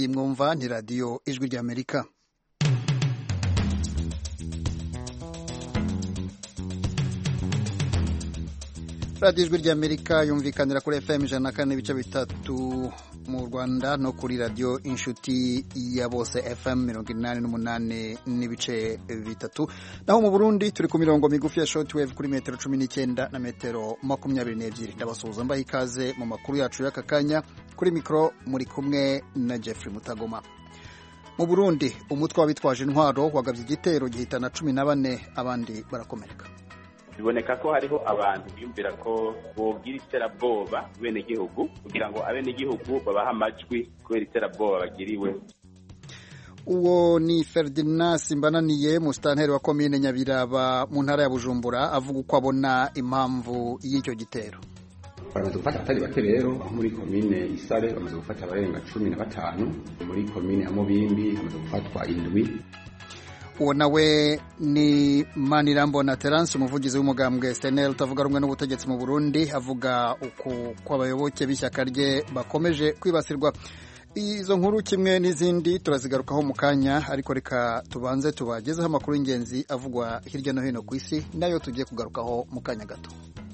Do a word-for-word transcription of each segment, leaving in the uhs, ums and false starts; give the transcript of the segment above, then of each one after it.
iyi mwumva ni radiyo ijwi ry'Amerika. radiyo ijwi ry'Amerika yumvikanira kuri F M ijana na kane n'ibice bitatu mu Rwanda no kuri radiyo inshuti ya bose F M mirongo inani n'umunani n'ibice bitatu, naho mu Burundi turi ku mirongo migufi ya shortwave kuri metero cumi n'icyenda na metero makumyabiri n'ebyiri. Ndabasuhuza mbaha ikaze mu makuru yacu y'aka kanya. Kuri mikoro muri kumwe na Jeffrey Mutagoma. Mu Burundi umutwe w'abitwaje intwaro wagabye igitero gihitana cumi na bane, abandi barakomereka. Biboneka ko hariho abantu biyumvira ko bogira iterabwoba bene gihugu kugira ngo abene gihugu babaha amajwi kubera iterabwoba bagiriwe. Uwo ni Ferdinand Simbananiye, musitanteri wa komine Nyabiraba mu ntara ya Bujumbura, avuga uko abona impamvu y'icyo gitero. Bamaze gufata atari bake rero, aho muri komine Isare bamaze gufata abarenga cumi na batanu, muri komine ya Mubimbi bamaze gufatwa indwi. Uwo nawe ni Manirambona Terence, umuvugizi w'umugambwe S N L utavuga rumwe n'ubutegetsi mu Burundi, avuga uko kw'abayoboke b'ishyaka rye bakomeje kwibasirwa. Izo nkuru kimwe n'izindi turazigarukaho mu kanya, ariko reka tubanze tubagezeho amakuru y'ingenzi avugwa hirya no hino ku isi, nayo tugiye kugarukaho mu kanya gato.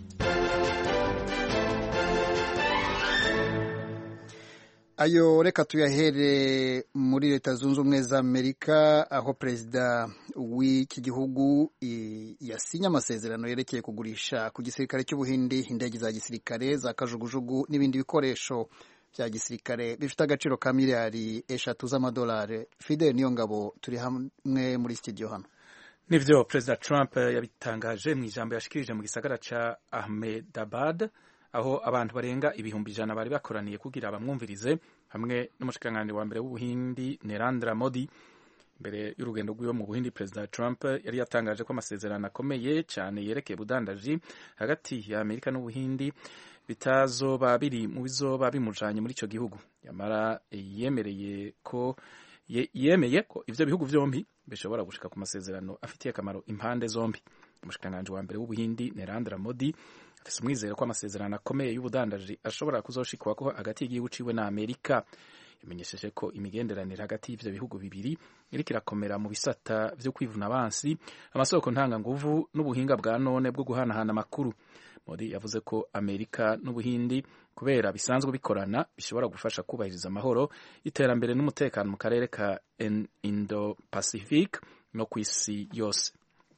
Ayo reka tuyahere muri Leta Zunze Ubumwe za Amerika, aho perezida w'iki gihugu yasinye amasezerano yerekeye kugurisha ku gisirikare cy'Ubuhindi indege za gisirikare za kajugujugu n'ibindi bikoresho bya gisirikare bifite agaciro ka miliyari eshatu z'amadolari. Fidel Niyongabo turi hamwe muri studio hano. Nivyo Perezida Trump yabitangaje mu ijambo yashikirije mu gisagara ca Ahmedabad, aho abantu barenga ibihumbi ijana bari bakoraniye kugira bamwumvirize, hamwe n'umushikiranganji wa mbere w'Ubuhindi Narendra Modi. Mbere y'urugendo rw'iwe mu Buhindi, Perezida Trump yari yatangaje ko amasezerano akomeye cyane yerekeye ubudandaji hagati ya Amerika n'Ubuhindi bitazoba biri mu bizoba bimujanye muri ico gihugu. Yamara yemereye ko yemeye ko ivyo bihugu vyombi bishobora gushika ku masezerano afitiye akamaro impande zombi. Umushikiranganji wa mbere w'Ubuhindi Narendra Modi afise umwizero ko amasezerano akomeye y'ubudandaji ashobora kuzoshikwako hagati y'igihugu ciwe na Amerika. Yamenyesheje ko imigenderanire hagati y'ivyo bihugu bibiri iriko irakomera mu bisata vyo kwivuna abansi, amasoko ntanganguvu n'ubuhinga bwa none bwo guhanahana amakuru. Modi yavuze ko Amerika n'Ubuhindi kubera bisanzwe bikorana bishobora gufasha kubahiriza amahoro, iterambere n'umutekano mu karere ka Indo-Pacific no kw'isi yose.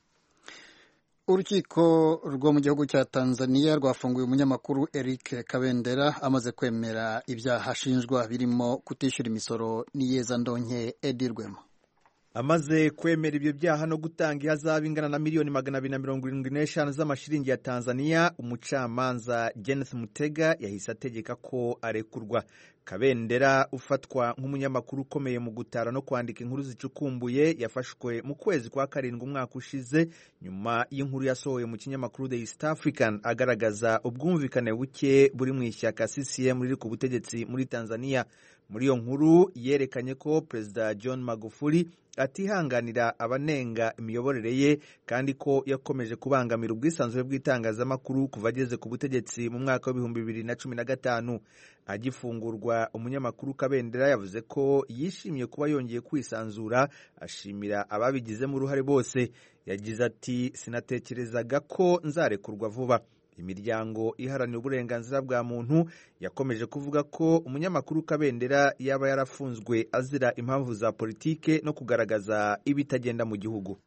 Urukiko rwo mu gihugu cya Tanzania rwafunguye umunyamakuru Eric Kabendera amaze kwemera ibyaha ashinjwa birimo kutishyura imisoro n'iyezandonke Edi Rwema. Amaze kwemera ibyo byaha no gutanga ihazabu ingana na miliyoni magana abiri na mirongo irindwi n'eshanu z'amashiringi ya Tanzania, umucamanza Kenneth Mutega yahise ategeka ko arekurwa. Kabendera ufatwa nk'umunyamakuru ukomeye mu gutara no kwandika inkuru zicukumbuye yafashwe mu kwezi kwa karindwi umwaka ushize, nyuma y'inkuru yasohoye mu kinyamakuru The East African agaragaza ubwumvikane buke buri mu ishyaka C C M riri ku butegetsi muri Tanzania. Muri iyo nkuru yerekanye ko Perezida John Magufuli atihanganira abanenga imiyoborere ye, kandi ko yakomeje kubangamira ubwisanzure bw'itangazamakuru kuva ageze ku butegetsi mu mwaka w'ibihumbi bibiri na cumi na gatanu. Agifungurwa, umunyamakuru Kabendera yavuze ko yishimiye kuba yongeye kwisanzura, ashimira ababigizemo uruhare bose. Yagize ati, sinatekerezaga ko nzarekurwa vuba. Imiryango iharanira uburenganzira bwa muntu yakomeje kuvuga ko umunyamakuru Kabendera yaba yarafunzwe azira impamvu za politike no kugaragaza ibitagenda mu gihugu.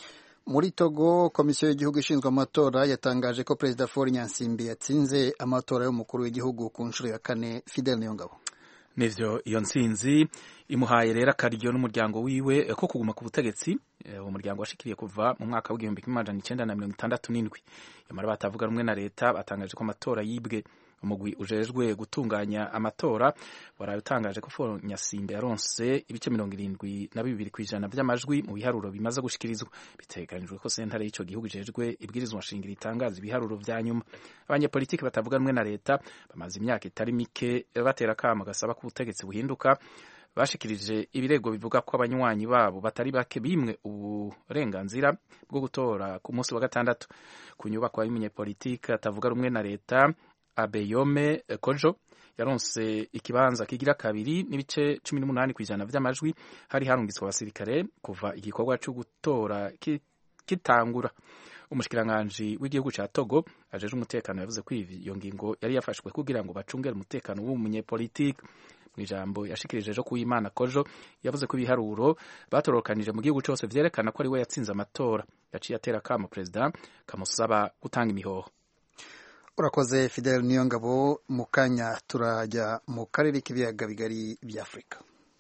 Muri Togo, komisiyo y'igihugu ishinzwe amatora yatangaje ko Perezida Faure Nyansimbi yatsinze amatora y'umukuru w'igihugu ku nshuro ya kane. Fidel Niyongabo. Nivyo, iyo ntsinzi imuhaye rero akaryo n'umuryango wiwe ko kuguma ku butegetsi. Uwo muryango washikiriye kuva mu mwaka w'igihumbi kimwe amajana icenda na mirongo itandatu n'indwi. Yamara batavuga rumwe na leta batangaje ko amatora yibwe. Umugwi ujejwe gutunganya amatora waratangaje ko Faure Nyansimbi yaronse ibice mirongo irindwi na bibiri kw'ijana by'amajwi mu biharuro bimaze gushikirizwa. Bitegekanijwe ko sentare y'ico gihugu ijejwe ibwirizwa nshingiro itangaza ibiharuro vya nyuma. Abanyepolitiki batavuga rumwe na leta bamaze imyaka itari mike batera kamo gasaba ko ubutegetsi buhinduka. Bashikirije ibirego bivuga ko abanywanyi babo batari bake bimwe uburenganzira bwo gutora ku munsi wa gatandatu ku nyubako y'umunyepolitiki atavuga rumwe na leta Abeyome Kojo yaronse ikibanza kigira kabiri n'ibice cumi n'umunani ku ijana vy'amajwi hari harungitswe abasirikare kuva igikorwa cyo gutora kitangura. Umushikiranganji w'igihugu ca Togo ajeje umutekano yavuze ko iyo ngingo yari yafashwe kugira ngo bacungere umutekano w'umunyepolitike. Mu ijambo yashikirije ejo kuw'Imana Kojo yavuze ko ibiharuro batorokanije mu gihugu cyose vyerekana ko ari we yatsinze amatora. Yaciye atera akamo perezida kamusaba gutanga imihoho. Urakoze Fidel Niyongabo. Mu kanya turajya mu karere k'ibiyaga bigari bya Afurika.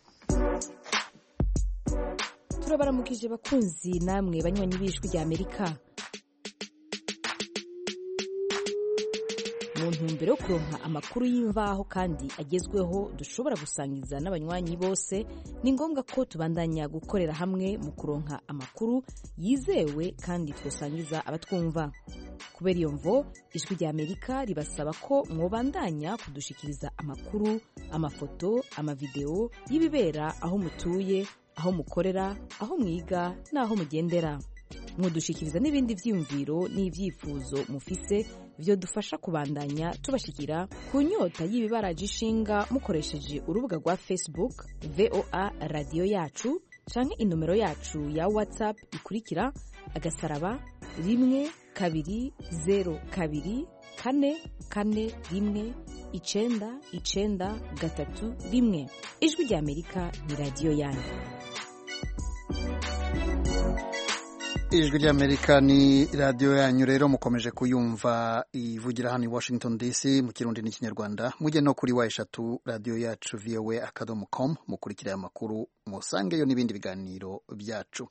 Turabaramukije bakunzi namwe banywanyi b'ijwi rya Amerika. Mu ntumbero yo kuronka amakuru y'imvaho kandi agezweho dushobora gusangiza n'abanywanyi bose, ni ngombwa ko tubandanya gukorera hamwe mu kuronka amakuru yizewe kandi twosangiza abatwumva. Kubera iyo mvo, ijwi rya Amerika ribasaba ko mwobandanya kudushikiriza amakuru, amafoto, amavideo y'ibibera aho mutuye, aho mukorera, aho mwiga n'aho mugendera. Mudushikiriza n'ibindi vyiyumviro n'ivyifuzo mufise vyo dufasha kubandanya tubashikira ku nyota y'ibibaraje ishinga mukoresheje urubuga rwa Facebook V O A Radio Yacu canke inomero yacu ya WhatsApp ikurikira agasaraba rimwe kabiri zero kabiri kane kane rimwe icenda icenda gatatu rimwe. Ijwi rya Amerika ni radio yanyu. Ijwi ry'Amerika ni radio yanyu rero mukomeje kuyumva ivugira hano i Washington D C mu Kirundi n'Ikinyarwanda. Mujye no kuri wa eshatu radio yacu v o a akadomo com mukurikira amakuru musangeyo n'ibindi biganiro byacu.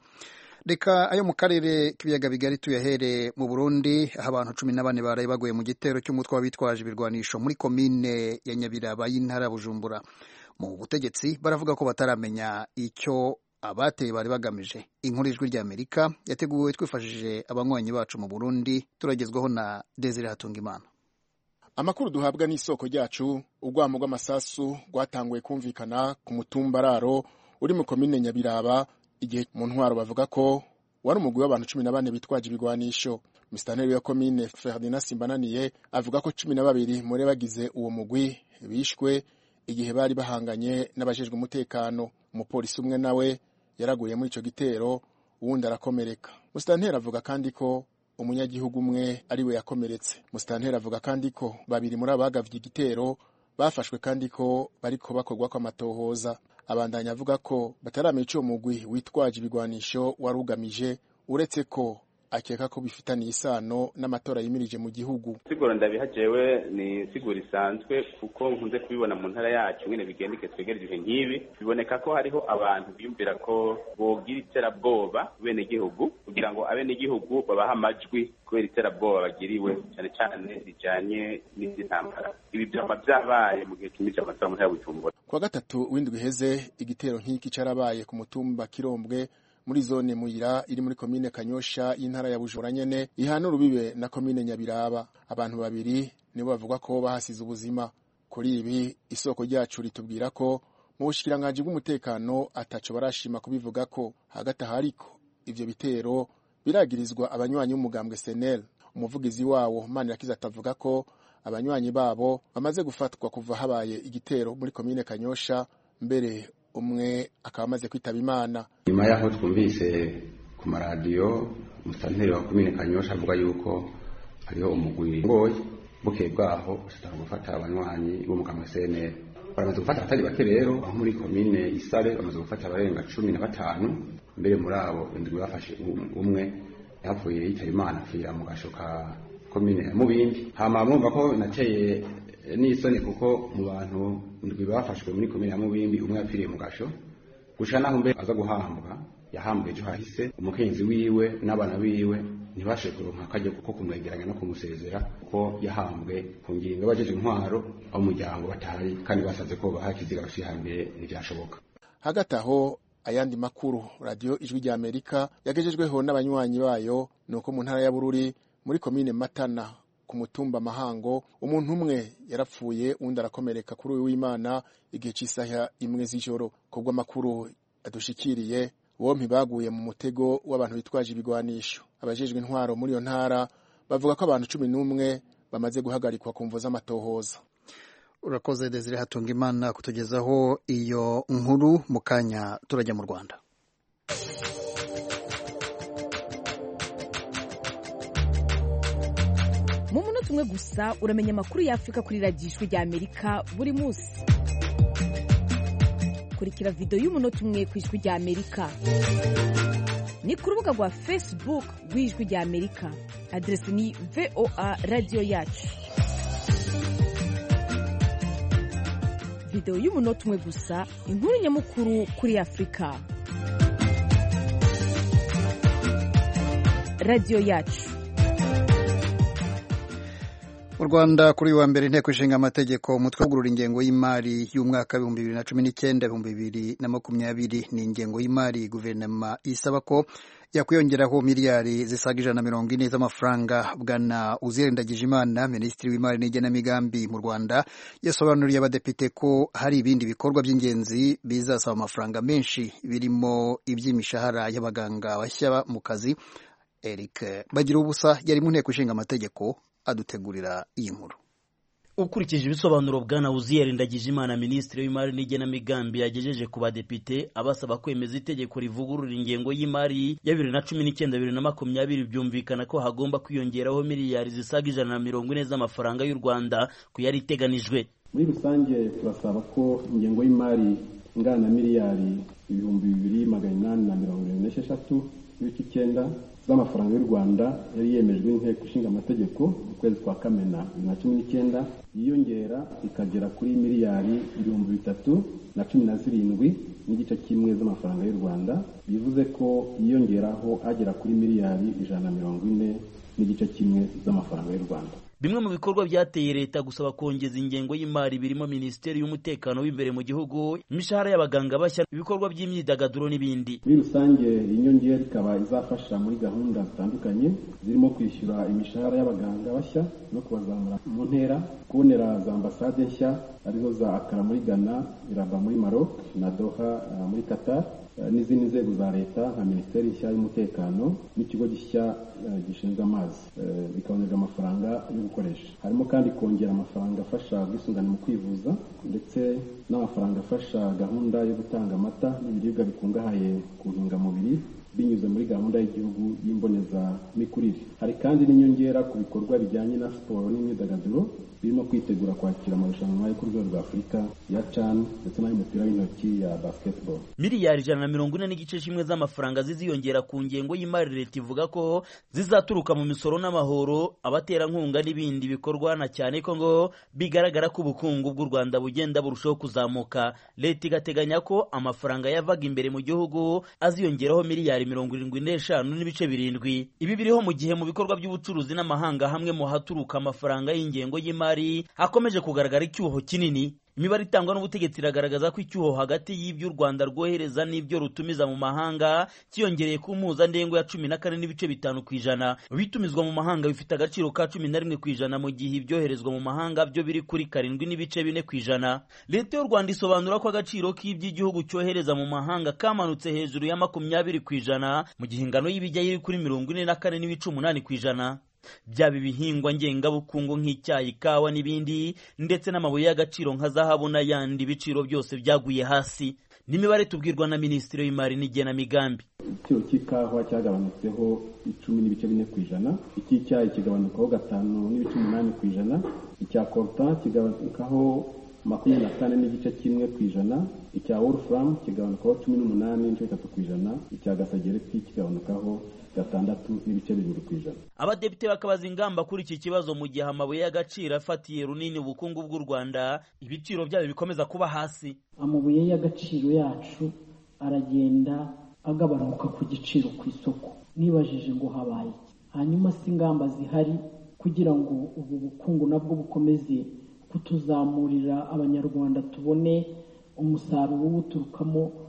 Reka ayo mu karere k'ibiyaga bigari tuyahere mu Burundi, aho abantu cumi na bane baraye baguye mu gitero cy'umutwe w'abitwaje ibirwanisho muri komine ya Nyabiraba y'intara ya Bujumbura. Mu butegetsi baravuga ko bataramenya icyo abateye bari bagamije. Inkuru ijwi rya Amerika yateguwe twifashishije abanywanyi bacu mu Burundi, turagezweho na Desire Hatungimana. Amakuru duhabwa n'isoko ryacu, urwamo rw'amasasu rwatanguye kumvikana ku mutumbararo uri mu komine Nyabiraba, igihe mu ntwaro bavuga ko wari umugwi w'abantu cumi na bane bitwaje ibigwanisho. Musitanteri wa komine Ferdinand Simbananiye avuga ko cumi na babiri muri bagize uwo mugwi bishwe igihe bari bahanganye n'abajejwe umutekano. Umupolisi umwe nawe yaraguye muri ico gitero, uwundi arakomereka. Musitanteri avuga kandi ko umunyagihugu umwe ari we yakomeretse. Musitanteri avuga kandi ko babiri muri abagavye igitero bafashwe kandi ko bariko bakorwa kwa matohoza. Abandanya avuga ko bataramenya ico mugwi witwaje ibigwanisho warugamije, uretse ko akeka ko bifitaniye isano n'amatora yimirije mu gihugu. Siguro ndabihajewe ni siguro isanzwe kuko nkunze kubibona mu ntara yacu nyene bigendeke twegereje nk'ibi, biboneka ko hariho abantu biyumvira ko bogira iterabwoba bene gihugu kugira ngo abene gihugu babaha amajwi kubera iterabwoba bagiriwe cyane cyane bijanye n'intambara. Ibi byaba byabaye mu gihe kimije amatora mu ntara ya Bujumbura. Kwa gatatu w'indwi heze igitero nk'iki carabaye ku mutumba Kirombwe muri zone Muyira iri muri komine Kanyosha y'intara ya Bujumbura nyene ihana urubibe na komine Nyabiraba. Abantu babiri nibo bavuga ko bahasize ubuzima. Kuri ibi isoko ryacu ritubwira ko mu bushikiranganje bw'umutekano ataco barashima kubivuga ko hagati hariko ivyo bitero biragirizwa abanywanyi b'umugambwe S N L. Umuvugizi wawo Manirakiza atavuga ko abanywanyi babo bamaze gufatwa kuva habaye igitero muri komine Kanyosha, mbere umwe akaba amaze kwitaba Imana. Nyuma yaho twumvise ku maradiyo musitanteri wa komine Kanyosha avuga yuko hariho umugwi ngoyi buke bwaho usitara gufata abanywanyi b'umugambwe S N L. Baramaze gufata atari bake rero, aho muri komine Isare bamaze gufata abarenga cumi na batanu, mbere muri abo indwi bafashe umwe yapfuye yitaba Imana apfira mu gasho ka komine ya Mubimbi. Hama mwumva ko nateye n'isoni kuko mu bantu ndwi bafashwe muri komine ya Mubimbi umwe yapfiriye mu gasho, gusha naho mbe aza guhambwa yahambwe ejo hahise. Umukenzi wiwe n'abana biwe ntibashe kuronka akajya kuko kumwegeranya no kumusezera ko yahambwe ku ngingo bajeje intwaro aho umuryango batari kandi basaze ko bahakiziga bashihambire ntibyashoboka. Hagati aho ayandi makuru radio Ijwi rya Amerika yagejejweho n'abanywanyi bayo nuko mu ntara ya Bururi muri komine Matana ku mutumba Mahango umuntu umwe yarapfuye undi arakomereka kuri uyu w'Imana igihe cy'isaha imwe z'ijoro. Kubwo makuru adushikiriye bompi baguye mu mutego w'abantu bitwaje ibigwanisho. Abajejwe intwaro muri yo ntara bavuga ko abantu cumi n'umwe bamaze guhagarikwa ku mvo z'amatohoza. urakoze Desire Hatungimana kutugezaho iyo nkuru. Mu kanya turajya mu Rwanda. Mu munota umwe gusa uramenya amakuru y'Afrika kuri radiyo Ijwi ry'Amerika buri munsi. Kurikira video y'umunota umwe ku Ijwi ry'Amerika ni ku rubuga rwa Facebook rw'Ijwi ry'Amerika. Adresi ni V O A Radio Yacu. Video y'umunota umwe gusa, inkuru nyamukuru kuri Afrika. Radio Yacu. Mu Rwanda kuri wa mbere inteko ishinga amategeko umutwe w'ugurura ingengo y'imari y'umwaka w'ibihumbi bibiri na cumi n'icyenda ibihumbi bibiri na makumyabiri ni ingengo y'imari guverinoma isaba ko yakwiyongeraho miliyari zisaga ijana na mirongo ine z'amafaranga. Bwana Uzziel Ndagijimana, minisitiri w'imari n'igenamigambi mu Rwanda, yasobanuriye abadepite ko hari ibindi bikorwa by'ingenzi bizasaba amafaranga menshi birimo iby'imishahara y'abaganga bashya mu kazi. Eric Bagirubusa yari mu nteko ishinga amategeko adutegurira iyi nkuru. Ukurikije ibisobanuro bwana Uzziel Ndagijimana, minisitiri w'imari n'igenamigambi, yagejeje ku badepite abasaba kwemeza itegeko rivugurura ingengo y'imari ya bibiri na cumi n'icyenda bibiri na makumyabiri, byumvikana ko hagomba kwiyongeraho miliyari zisaga ijana na mirongo ine z'amafaranga y'u Rwanda ku yari iteganijwe. Muri rusange turasaba ko ingengo y'imari ingana na miliyari ibihumbi bibiri magana inani na mirongo irindwi n'esheshatu n'ibice icyenda z'amafaranga y'u Rwanda yari yemejwe n'inteko ishinga amategeko mu kwezi kwa Kamena bibiri na cumi n'icyenda yiyongera ikagera kuri miliyari ibihumbi bitatu na cumi na zirindwi n'igice kimwe z'amafaranga y'u Rwanda, bivuze ko yiyongeraho agera kuri miliyari ijana na mirongo ine n'igice kimwe z'amafaranga y'u Rwanda. Bimwe mu bikorwa byateye leta gusaba kongeza ingengo y'imari birimo Minisiteri y'Umutekano w'imbere mu gihugu, imishahara y'abaganga bashya, ibikorwa by'imyidagaduro n'ibindi. Muri rusange inyongera ikaba izafasha muri gahunda zitandukanye zirimo kwishyura imishahara y'abaganga bashya no kubazamura mu ntera, kubonera za ambasade nshya arizo za Accra muri Ghana, Rabat muri Maroc na Doha uh, muri Qatar, n'izindi nzego za leta nka Minisiteri nshya y'Umutekano n'ikigo gishya gishinzwe amazi bikabonerwa amafaranga yo gukoresha. Harimo kandi kongera amafaranga afasha ubwisungane mu kwivuza ndetse n'amafaranga afasha gahunda yo gutanga amata n'ibiribwa bikungahaye ku ntungamubiri binyuze muri gahunda y'igihugu y'imbonezamikurire. Hari kandi n'inyongera ku bikorwa bijyanye na siporo n'imyidagaduro birimo kwitegura kwakira amarushanwa yo ku rwego rwa Afurika ya CHAN ndetse n'ay'umupira w'intoki ya basketball. Miliyari ijana na mirongo ine n'igice kimwe z'amafaranga ziziyongera ku ngengo y'imari leta ivuga ko zizaturuka mu misoro n'amahoro, abaterankunga n'ibindi bikorwa, na cyane ko ngo bigaragara ko ubukungu bw'u Rwanda bugenda burushaho kuzamuka. Leta igateganya ko amafaranga yavaga imbere mu gihugu aziyongeraho miliyari mirongo irindwi n'eshanu n'ibice birindwi. Ibi biriho mu gihe mu bikorwa by'ubucuruzi n'amahanga hamwe mu haturuka amafaranga y'ingengo y'imari hakomeje kugaragara icyuho kinini. Imibare itangwa n'ubutegetsi iragaragaza ko icyuho hagati y'ibyo u Rwanda rwohereza n'ibyo rutumiza mu mahanga cyiyongereye ku mpuzandengo ya cumi na kane n'ibice bitanu ku ijana. Bitumizwa mu mahanga bifite agaciro ka cumi na rimwe ku ijana mu gihe ibyoherezwa mu mahanga byo biri kuri karindwi n'ibice bine ku ijana. Leta y'u Rwanda isobanura ko agaciro k'iby'igihugu cyohereza mu mahanga kamanutse hejuru ya makumyabiri ku ijana mu gihe ingano y'ibijya iri kuri mirongo ine na kane n'ibice umunani ku ijana. Byaba ibihingwa ngengabukungu nk'icyayi, kawa n'ibindi ndetse n'amabuye y'agaciro nka zahabu n'ayandi, ibiciro byose byaguye hasi. N'imibare tubwirwa na Minisitiri w'Imari n'igenamigambi. Igiciro cy'ikawa cyagabanutseho icumi n'ibice bine ku ijana, icy'icyayi kigabanukaho gatanu n'ibice umunani ku ijana, icya coltan kigabanukaho makumyabiri na kane n'igice kimwe ku ijana, icya wolfram kigabanukaho cumi n'umunani n'ibice bitatu ku ijana, icya gasagereti kigabanukaho gatandatu n'ibice birindwi ku ijana. Abadepite bakabaza ingamba kuri iki kibazo mu gihe amabuye y'agaciro afatiye runini ubukungu bw'u Rwanda, ibiciro byayo bikomeza kuba hasi. Amabuye y'agaciro yacu aragenda agabanuka ku giciro ku isoko. Nibajije ngo habaye hanyuma si ingamba zihari kugira ngo ubu bukungu nabwo bukomeze kutuzamurira abanyarwanda tubone umusaruro ubuturukamo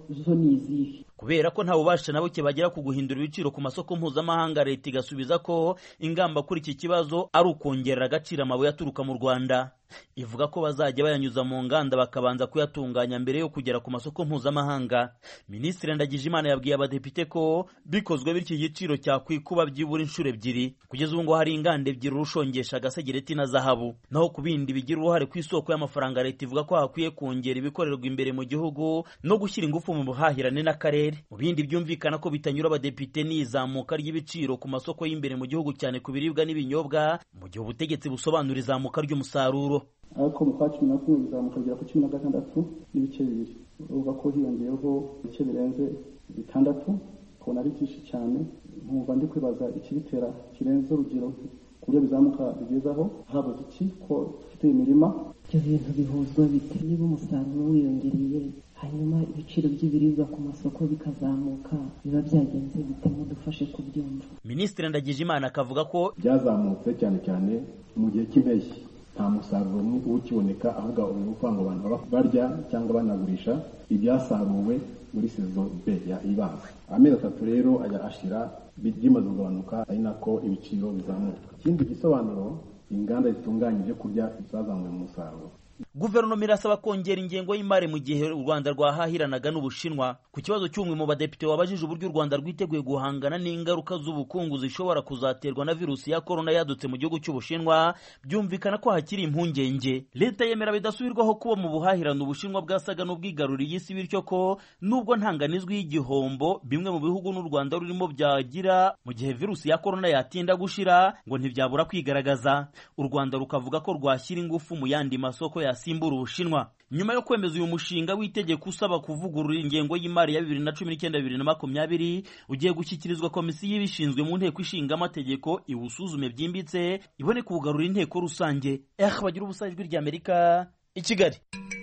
zo ni izihe. Kubera ko nta bubasha na buke bagira ku guhindura ibiciro ku masoko mpuzamahanga, leta igasubiza ko ingamba kuri iki kibazo ari ukongerera agaciro amabuye aturuka mu Rwanda. Ivuga ko bazajya bayanyuza mu nganda bakabanza kuyatunganya mbere yo kugera ku masoko mpuzamahanga. Minisitiri Ndagijimana yabwiye abadepite ko bikozwe bityo igiciro cyakwikuba byibura inshuro ebyiri. Kugeza ubu ngo hari inganda ebyiri urushongesha agasegereti na zahabu. Naho ku bindi bigira uruhare ku isoko y'amafaranga, leta ivuga ko hakwiye kongera ibikorerwa imbere mu gihugu no gushyira ingufu mu buhahirane n'akarere. Mu bindi byumvikana ko bitanyura abadepite ni izamuka ry'ibiciro ku masoko y'imbere mu gihugu, cyane ku biribwa n'ibinyobwa, mu gihe ubutegetsi busobanura izamuka ry'umusaruro. Ariko mu kwa cumi na kumwe bizamuka kugera ku cumi na gatandatu n'ibice bibiri, uvuga ko hiyongeyeho ibice birenze bitandatu, kubona ari byinshi cyane. Nkumva ndi kwibaza ikibitera kirenze urugero ku buryo bizamuka bigezaho habuze iki, ko dufite imirima. Ibyo bintu bihuzwa bite? Niba umusaruro wiyongereye hanyuma ibiciro by'ibiribwa ku masoko bikazamuka, biba byagenze bite? Mudufashe kubyumva. Minisitiri Ndagijimana akavuga ko byazamutse cyane cyane mu gihe cy'impeshyi, nta musaruro ukiboneka, ahubwo uvuga ngo abantu barya cyangwa banagurisha ibyasaruwe muri sezo B ya ibanza. Amezi atatu rero ajya ashira bimaze kugabanuka, ari nako ibiciro bizamuka. Ikindi gisobanuro, inganda zitunganya ibyo kurya zazamuye mu musaruro. Guverinoma irasaba kongera ingengo y'imari mu gihe u Rwanda rwahahiranaga n'Ubushinwa. Ku kibazo cy'umwe mu badepite wabajije uburyo u Rwanda rwiteguye guhangana n'ingaruka z'ubukungu zishobora kuzaterwa na virusi ya korona yadutse mu gihugu cy'Ubushinwa, byumvikana ko hakiri impungenge. Leta yemera bidasubirwaho kuba mu buhahirane Ubushinwa bwasaga n'ubwigaruriye isi, bityo ko nubwo ntanganizwi y'igihombo bimwe mu bihugu n'u Rwanda rurimo byagira mu gihe virusi ya korona yatinda gushira, ngo ntibyabura kwigaragaza. U Rwanda rukavuga ko rwashyira ingufu mu yandi masoko yasimbura Ubushinwa. Nyuma yo kwemeza uyu mushinga w'itegeko usaba kuvugurura ingengo y'imari ya bibiri na cumi n'icyenda bibiri na makumyabiri, ugiye gushyikirizwa komisiyo ibishinzwe mu nteko ishinga amategeko, iwusuzume byimbitse, ibone kuwugarura inteko rusange. Eh, bagira ubusa, ijwi ry'Amerika, i Kigali.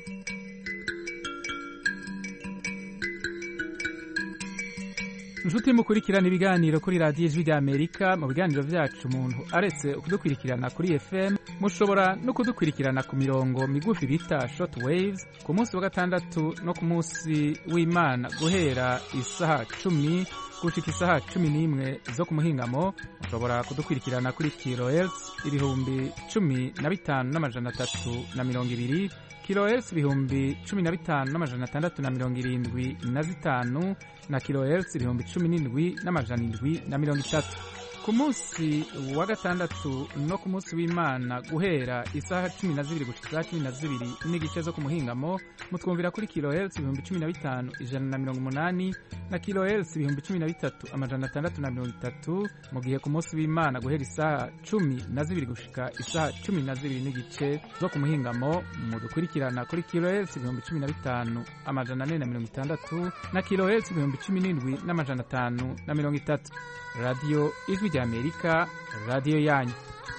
Inshuti mukurikirana ibiganiro kuri radiyo ijwi ry'Amerika. Mu biganiro byacu umuntu aretse kudukurikirana kuri F M, mushobora no kudukurikirana ku mirongo migufi bita short waves ku munsi wa gatandatu no ku munsi w'Imana guhera isaha cumi gushika isaha cumi n'imwe zo ku muhingamo. Mushobora kudukurikirana kuri kilohertz ibihumbi cumi na bitanu n'amajana atatu na mirongo ibiri, kilohertz ibihumbi cumi na bitanu n'amajana atandatu na mirongo irindwi na zitanu, na kilohertz ibihumbi cumi n'indwi n'amajana indwi na mirongo itatu. Ku munsi wa gatandatu no ku munsi w'Imana guhera isaha cumi na zibiri gushika isaha cumi na zibiri n'igice zo ku muhingamo, mutwumvira kuri kilohertz ibihumbi cumi na bitanu ijana na mirongo umunani, na kilohertz ibihumbi cumi na bitatu amajana atandatu na mirongo itatu, mu gihe ku munsi w'Imana guhera isaha cumi na zibiri gushika isaha cumi na zibiri n'igice zo ku muhingamo, mudukurikirana kuri kilohertz ibihumbi cumi na bitanu amajana ane na mirongo itandatu, na kilohertz ibihumbi cumi n'indwi n'amajana atanu na mirongo itatu. Radio Ijwi ry'Amerika, radio yanyu.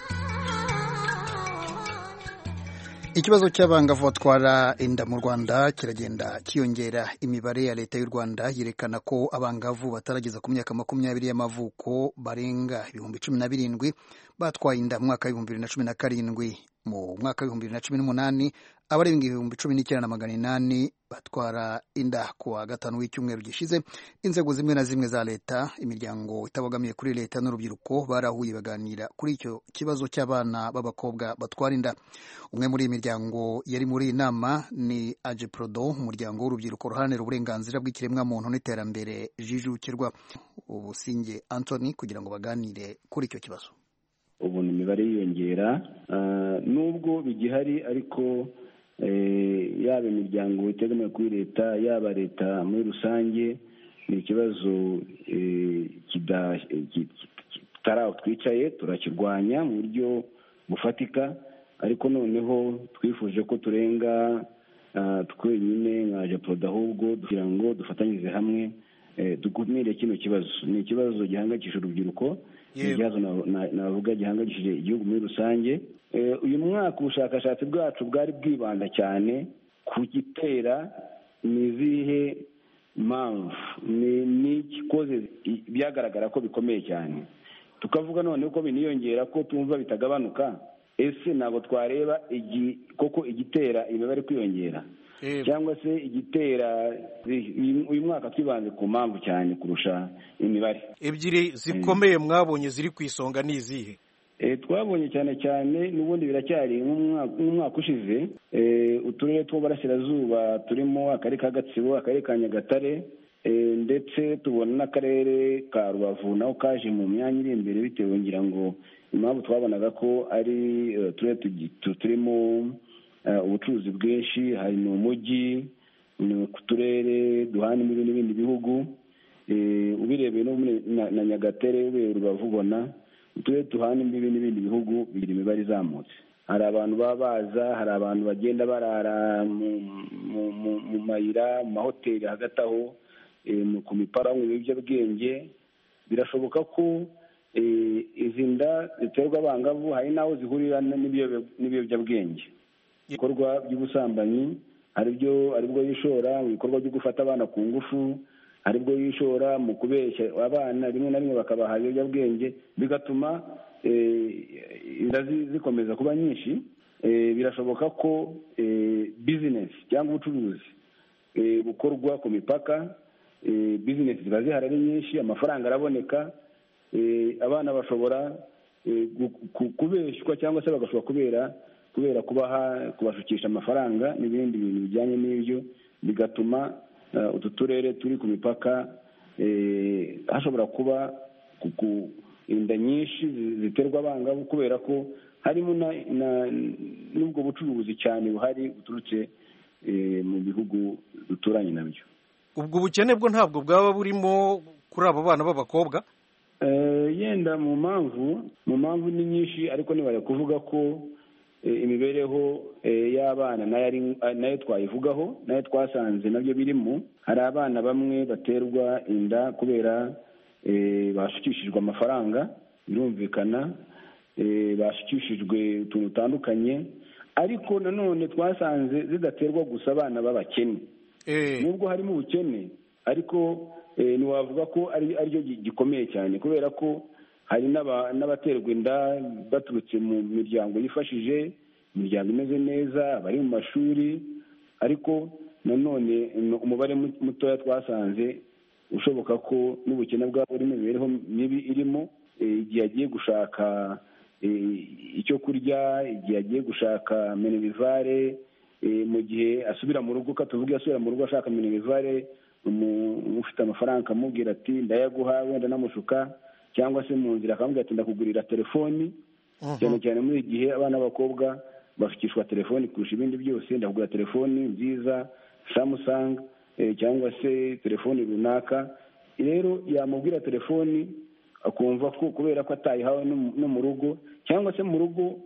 Ikibazo cy'abangavu batwara inda mu Rwanda kiragenda kiyongera. Imibare ya leta y'u Rwanda yerekana ko abangavu batarageza ku myaka makumyabiri y'amavuko barenga ibihumbi cumi na birindwi batwaye inda mu mwaka w'ibihumbi bibiri na cumi na karindwi. Mu mwaka w'ibihumbi bibiri na cumi n'umunani abarenga ibihumbi cumi n'icyenda na magana inani batwara inda. Kuwa gatanu w'icyumweru gishize, inzego zimwe na zimwe za leta, imiryango itabogamiye kuri leta n'urubyiruko barahuye baganira kuri icyo kibazo cy'abana b'abakobwa batwara inda. Umwe muri iyi miryango yari muri iyi nama ni Ajeprodo, umuryango w'urubyiruko ruharanira uburenganzira bw'ikiremwamuntu n'iterambere jijukirwa. Ubusinge Anthony kugira ngo baganire kuri icyo kibazo. Ubu ni imibare yiyongera, nubwo bigihari, ariko yaba imiryango itegamiye kuri leta, yaba leta muri rusange, ni ikibazo kitari aho twicaye, turakirwanya mu buryo bufatika, ariko noneho twifuje ko turenga twenyine nka Ajeprodo, ahubwo kugira ngo dufatanyirize hamwe dukumire kino kibazo. Ni ikibazo gihangayikishije urubyiruko, ikibazo navuga gihangayikishije igihugu muri rusange. Uyu mwaka ubushakashatsi bwacu bwari bwibanda cyane ku gitera n'izihe mpamvu n'ikikoze byagaragara ko bikomeye cyane, tukavuga none ko biniyongera ko tumva bitagabanuka. Ese ntabwo twareba koko igitera imibare kwiyongera? cyangwa se igitera. Uyu mwaka twibanze ku mpamvu cyane kurusha imibare. Ebyiri zikomeye mwabonye ziri ku isonga ni izihe? Twabonye cyane cyane n'ubundi biracyari nk'umwaka ushize, uturere tw'uburasirazuba turimo akarere ka Gatsibo, akarere ka Nyagatare, ndetse tubona n'akarere ka Rubavu naho kaje mu myanya iri imbere, bitewe ngira ngo impamvu twabonaga ko ari uturere turimo ubucuruzi bwinshi, hari mu mujyi, ku turere duhana imbibi n'ibindi bihugu. Ubirebeye no na Nyagatare, ubereye Rubavu, ubona uturere duhana imbibi n'ibindi bihugu bigira imibare izamutse. Hari abantu baba baza, hari abantu bagenda barara mu mayira, mu mahoteli hagati aho, ku mipaka, mu biyobyabwenge. Birashoboka ko izi nda ziterwa abangavu hari n'aho zihurira n'ibiyobyabwenge. Ibikorwa by'ubusambanyi aribyo aribwo yishora mu bikorwa byo gufata abana ku ngufu, aribwo yishora mu kubeshya abana, rimwe na rimwe bakabaha ibiyobyabwenge, bigatuma inda zikomeza kuba nyinshi. Birashoboka ko bizinesi cyangwa ubucuruzi bukorwa ku mipaka, bizinesi ziba zihari ari nyinshi, amafaranga araboneka, abana bashobora kubeshywa cyangwa se bagashobora kubera kubera kubaha kubashukisha amafaranga n'ibindi bintu bijyanye n'ibyo, bigatuma utu turere turi ku mipaka hashobora kuba inda nyinshi ziterwa abangavu, kubera ko harimo n'ubwo bucuruzi cyane buhari buturutse mu bihugu duturanye nabyo. Ubwo ubukene bwo ntabwo bwaba burimo kuri abo bana b'abakobwa? Yenda mu mpamvu mu mpamvu ni nyinshi, ariko nibara kuvuga ko imibereho y'abana nayo twayivugaho, nayo twasanze nabyo birimo. Hari abana bamwe baterwa inda kubera bashukishijwe amafaranga, birumvikana, bashukishijwe utuntu dutandukanye, ariko nanone twasanze zidaterwa gusa abana b'abakene. Nubwo harimo ubukene, ariko ntiwavuga ko aricyo gikomeye cyane, kubera ko hari n'abaterwa inda baturutse mu miryango yifashije, imiryango imeze neza, bari mu mashuri, ariko nanone umubare mutoya twasanze ushoboka ko n'ubukene bwabo burimo, imibereho mibi irimo, igihe agiye gushaka icyo kurya, igihe agiye gushaka minerivare, mu gihe asubira mu rugo, katuvuge asubira mu rugo ashaka minerivare, ufite amafaranga akamubwira ati ndayaguha, wenda namushuka, cyangwa se mu nzira akamubwira ati ndakugurira telefoni. Cyane cyane muri iki gihe abana b'abakobwa bashukishwa telefoni kurusha ibindi byose. Ndakugura telefoni nziza, Samsung cyangwa se telefoni runaka. Rero yamubwira telefoni akumva ko kubera ko atayihawe no mu rugo, cyangwa se mu rugo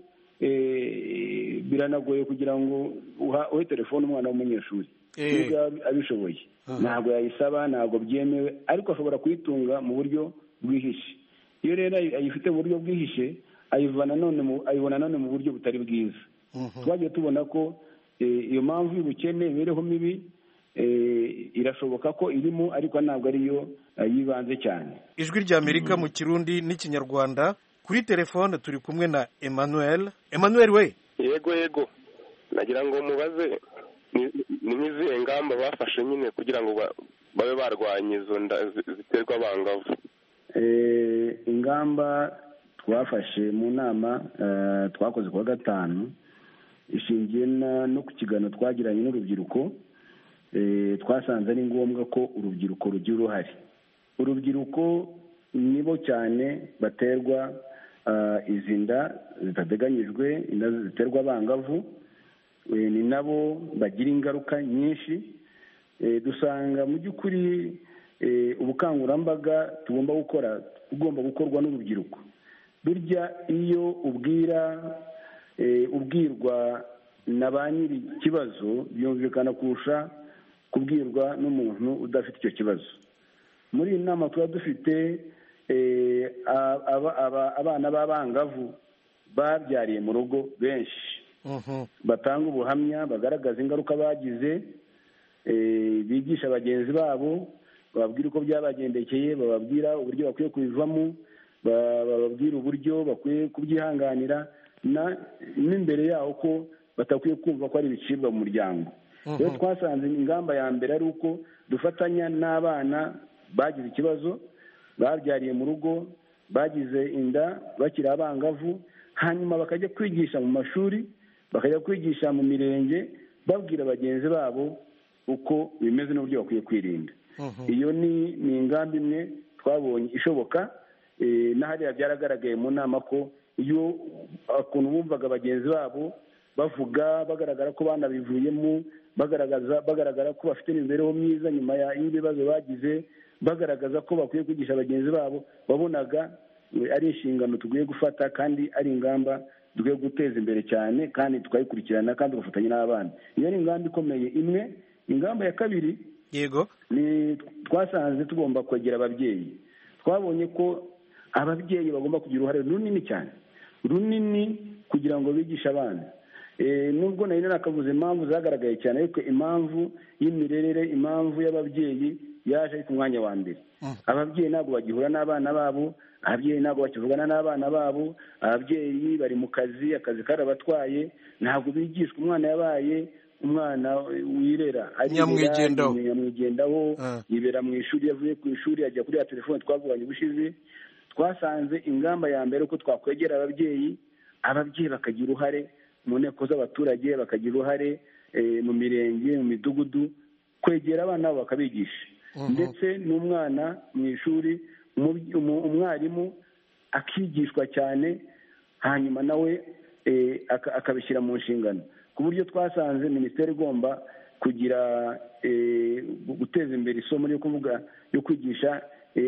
biranagoye kugira ngo uhe telefoni umwana w'umunyeshuri, nubwo abishoboye ntabwo yayisaba, ntabwo byemewe, ariko ashobora kuyitunga mu buryo bwihishe. Iyo rero ayifite mu buryo bwihishe, ayibona none mu buryo butari bwiza. Twagiye tubona ko iyo mpamvu y'ubukene, imibereho mibi, irashoboka ko irimo, ariko ntabwo ariyo yibanze cyane. Ijwi ry'Amerika mu Kirundi n'Ikinyarwanda. Kuri telefone turi kumwe na Emmanuel. Emmanuel we? Yego yego, nagira ngo mubaze ni nk'izihe ngamba bafashe nyine kugira ngo babe barwanya izo nda ziterwa abangavu? Ingamba twafashe mu nama twakoze kuwa gatanu ishingiye no ku kiganiro twagiranye n'urubyiruko. Twasanze ari ngombwa ko urubyiruko rugira uruhare. Urubyiruko nibo cyane baterwa izi nda zitateganyijwe, inda ziterwa abangavu, ni nabo bagira ingaruka nyinshi. Dusanga mu by'ukuri ubukangurambaga tugomba gukora ugomba gukorwa n'urubyiruko. Burya iyo ubwira ubwirwa na ba nyiri ikibazo, byumvikana kurusha kubwirwa n'umuntu udafite icyo kibazo. Muri iyi nama tuba dufite abana b'abangavu babyariye mu rugo benshi, batanga ubuhamya, bagaragaza ingaruka bagize, bigisha bagenzi babo, bababwira uko byabagendekeye, bababwira uburyo bakwiye kubivamo, bababwira uburyo bakwiye kubyihanganira, n'imbere yaho ko batakwiye kumva ko ari ibicibwa mu muryango. rero twasanze ingamba ya mbere ari uko dufatanya n'abana bagize ikibazo, babyariye mu rugo, bagize inda bakiri abangavu, hanyuma bakajya kwigisha mu mashuri, bakajya kwigisha mu mirenge, babwira bagenzi babo uko bimeze n'uburyo bakwiye kwirinda. Iyo ni ni ingamba imwe twabonye ishoboka, na hariya byaragaragaye mu nama ko iyo ukuntu bumvaga bagenzi babo bavuga bagaragara ko banabivuyemo, bagaragaza bagaragara ko bafite imibereho myiza nyuma y'ibibazo bagize, bagaragaza ko bakwiye kwigisha bagenzi babo, babonaga ari inshingano tugiye gufata kandi ari ingamba dukwiye guteza imbere cyane kandi tukayikurikirana kandi tugafatanya n'abana. Iyo ni ingamba ikomeye imwe. Ingamba ya kabiri, yego, ni twasanze tugomba kwegera ababyeyi. Twabonye ko ababyeyi bagomba kugira uruhare runini cyane, runini kugira ngo bigishe abana. Nubwo nari nakavuze impamvu zagaragaye cyane, ariko impamvu y'imirerere, impamvu y'ababyeyi yaje ari ku mwanya wa mbere. Ababyeyi ntabwo bagihura n'abana babo, ababyeyi ntabwo bakivugana n'abana babo, ababyeyi bari mu kazi, akazi karabatwaye, ntabwo bigishwa. Umwana yabaye umwana wirera, nyamwigendaho nyamwigendaho yibera mu ishuri, yavuye ku ishuri ajya kuri ya telefone twavuganye ubushize. Twasanze ingamba ya mbere ko twakwegera ababyeyi, ababyeyi bakagira uruhare mu nteko z'abaturage, bakagira uruhare mu mirenge, mu midugudu, kwegera abana babo bakabigisha. Ndetse n'umwana mu ishuri, umwarimu akigishwa cyane, hanyuma nawe akabishyira mu nshingano, ku buryo twasanze minisiteri igomba kugira guteza imbere isomo ryo kuvuga yo kwigisha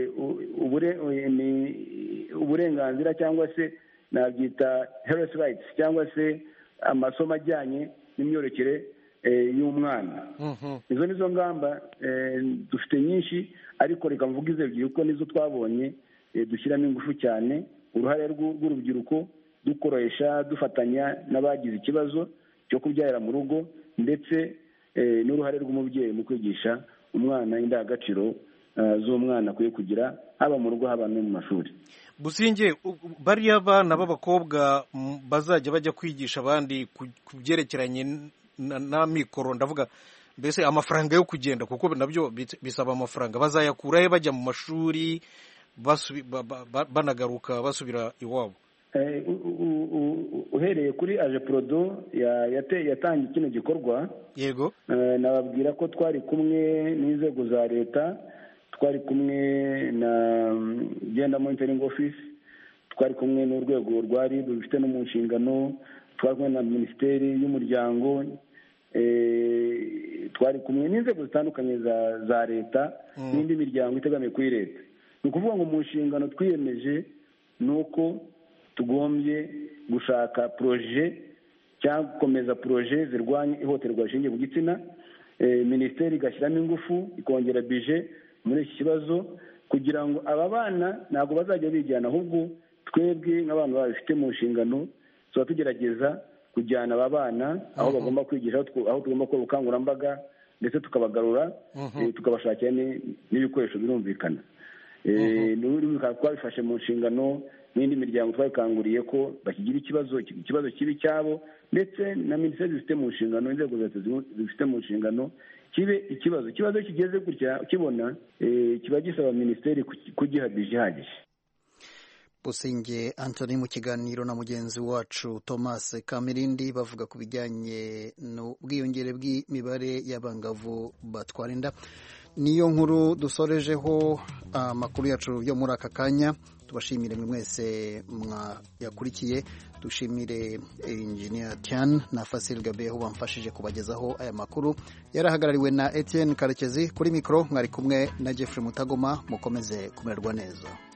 uburenganzira cyangwa se nabyita health rights, cyangwa se amasomo ajyanye n'imyororokere y'umwana. Izo nizo ngamba dufite nyinshi, ariko reka mvuge izo ebyiri kuko nizo twabonye dushyiramo ingufu cyane. Uruhare rw'urubyiruko dukoresha dufatanya n'abagize ikibazo cyo kubyarira mu rugo, ndetse n'uruhare rw'umubyeyi mu kwigisha umwana indangagaciro z'umwana akwiye kugira, haba mu rugo haba no mu mashuri. Businge, bariya bana b'abakobwa bazajya bajya kwigisha abandi ku byerekeranye n'amikoro, ndavuga mbese amafaranga yo kugenda, kuko nabyo bisaba amafaranga, bazayakura he bajya mu mashuri banagaruka basubira iwabo? Uhereye kuri aje prodo yatangiye kino gikorwa, yego, nababwira ko twari kumwe n'inzego za leta, twari kumwe na gender monitoring office, twari kumwe n'urwego rwa R I B rufite no mu nshingano, twari kumwe na minisiteri y'umuryango, twari kumwe n'inzego zitandukanye za za leta n'indi miryango itegamiye kuri leta. Ni ukuvuga ngo mu nshingano twiyemeje ni uko tugombye gushaka proje cyangwa gukomeza proje zirwanya ihohoterwa rishingiye ku gitsina. Minisiteri igashyiramo ingufu, ikongera bije muri iki kibazo, kugira ngo aba bana ntabwo bazajya bijyana, ahubwo twebwe nk'abantu babifite mu nshingano tuba tugerageza kujyana aba bana aho bagomba kwigisha, aho tugomba gukora ubukangurambaga, ndetse tukabagarura, tukabashakira n'ibikoresho birumvikana. Twabifashe mu nshingano, n'indi miryango twabikanguriye ko bakigira ikibazo ikibazo kibi cyabo, ndetse na minisiteri zifite mu nshingano, inzego za leta zifite mu nshingano, kibe ikibazo ikibazo kigeze gutya kibona, kiba gisaba minisiteri kugiha bije ihagije. Businge Anthony mu kiganiro na mugenzi wacu Thomas Kamirindi bavuga ku bijyanye n'ubwiyongere bw'imibare y'abangavu batwara inda. Niyo nkuru dusorejeho amakuru yacu yo muri aka kanya. Tubashimire mwe mwese mwayakurikiye, dushimire Engineer Tian na Fasil Gabeho bamfashije kubagezaho aya makuru. Yarahagarariwe na Etienne Karekezi, kuri mikro mwari kumwe na Jeffrey Mutagoma. Mukomeze kumererwa neza.